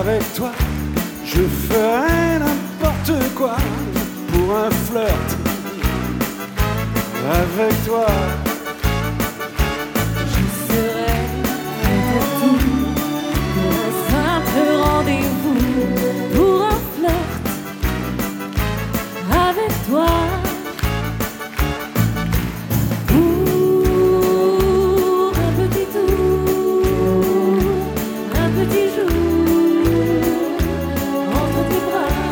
Avec toi, je ferai n'importe quoi pour un flirt. Avec toi, je serai prête à tout pour un simple rendez-vous, pour un flirt. Avec toi, pour un petit tour, un petit jour entre tes bras.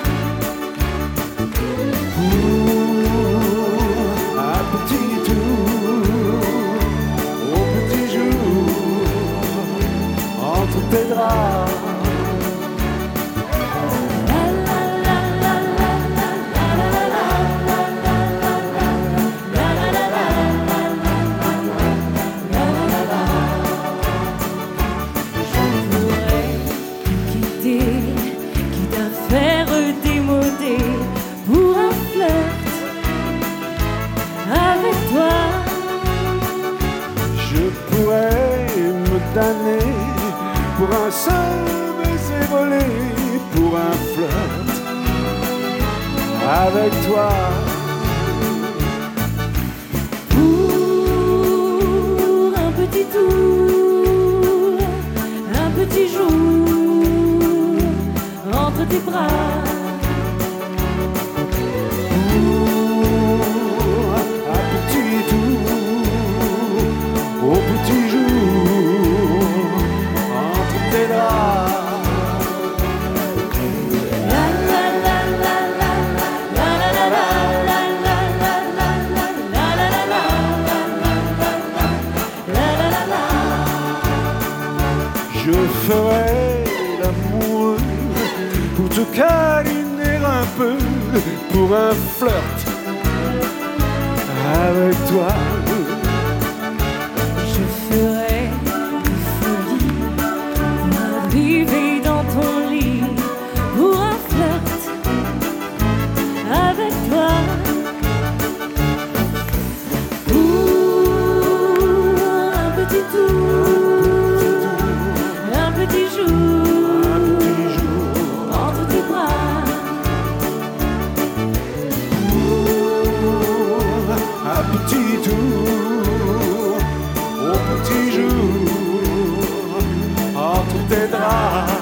un petit tour au petit jour entre tes draps. Quitte à faire démoder pour un flirt. Avec toi, Je pourrais me damner pour un seul baiser volé, pour un flirt. Avec toi, pour un petit tour, un petit jour entre tes bras. un petit tour au petit jour entre tes draps. La la la la la la la la la la la la la la la la. Je ferai l'amour pour te câliner un peu, pour un flirt. Avec toi, Je ferai des folies pour arriver dans ton lit, pour un flirt. Avec toi, pour un petit tour, un petit jour un petit jour entre tes bras. un petit tour au petit jour entre tes draps.